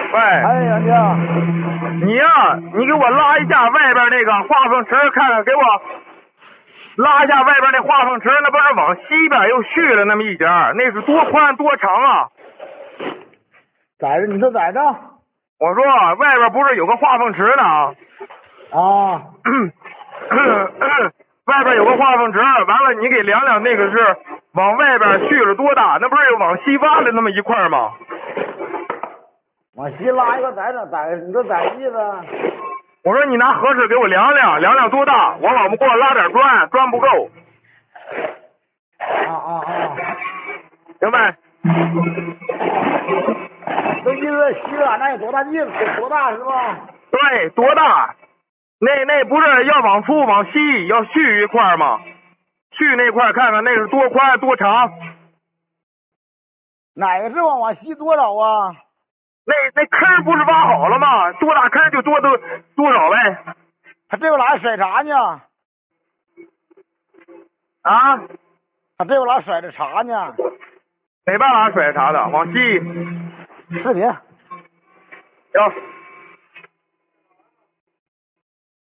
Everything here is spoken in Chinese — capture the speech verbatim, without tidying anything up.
喂， 哎呀娘！ 你呀、你给我拉一下外边那个化粪池，看看给我拉一下外边那化粪池，那不是往西边又续了那么一截儿，那是多宽多长啊？ 在着，你说在着？ 我说外边不是有个化粪池呢啊？ 啊， 外边有个化粪池，完了你给量量那个是往外边续了多大？那不是有往西挖的那么一块吗？ 往西拉一个在这，在你说在意思？ 我说你拿合适给我量量，量量多大？我往不过拉点砖，砖不够， 啊啊啊！ 行呗？ 这意思西安那有多大地方？多大是吧？ 对，多大？那那不是要往出往西要续一块吗？续那块看看那是多宽多长？ 哪个是往往西多少啊？ 那那坑不是挖好了吗？多大坑就多多多少呗？ 他这边哪甩茶呢？ 啊？ 他这边哪甩着茶呢？ 哪半拉甩啥的？往西。 视频。 行。